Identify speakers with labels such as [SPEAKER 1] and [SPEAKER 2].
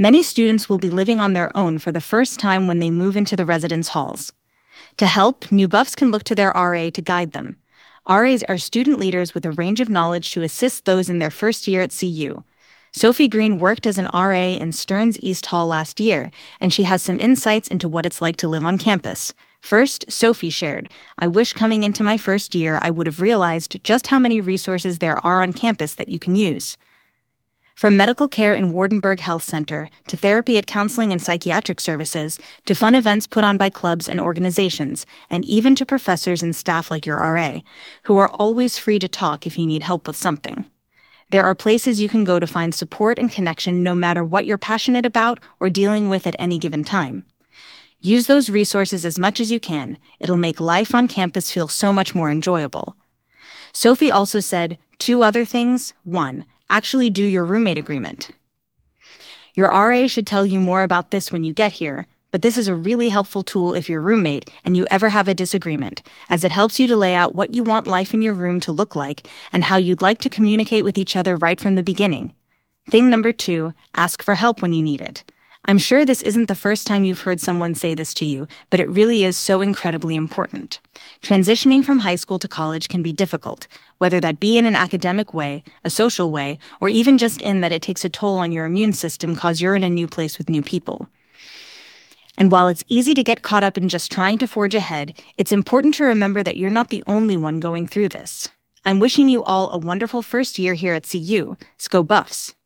[SPEAKER 1] Many students will be living on their own for the first time when they move into the residence halls. To help, new buffs can look to their RA to guide them. RAs are student leaders with a range of knowledge to assist those in their first year at CU. Sophie Green worked as an RA in Stearns East Hall last year, and she has some insights into what it's like to live on campus. First, Sophie shared, "I wish coming into my first year I would have realized just how many resources there are on campus that you can use." From medical care in Wardenburg Health Center, to therapy at counseling and psychiatric services, to fun events put on by clubs and organizations, and even to professors and staff like your RA, who are always free to talk if you need help with something. There are places you can go to find support and connection no matter what you're passionate about or dealing with at any given time. Use those resources as much as you can. It'll make life on campus feel so much more enjoyable. Sophie also said 2 other things. 1. Actually do your roommate agreement. Your RA should tell you more about this when you get here, but this is a really helpful tool if you're roommate and you ever have a disagreement, as it helps you to lay out what you want life in your room to look like and how you'd like to communicate with each other right from the beginning. Thing number 2, ask for help when you need it. I'm sure this isn't the first time you've heard someone say this to you, but it really is so incredibly important. Transitioning from high school to college can be difficult, whether that be in an academic way, a social way, or even just in that it takes a toll on your immune system because you're in a new place with new people. And while it's easy to get caught up in just trying to forge ahead, it's important to remember that you're not the only one going through this. I'm wishing you all a wonderful first year here at CU. Go Buffs!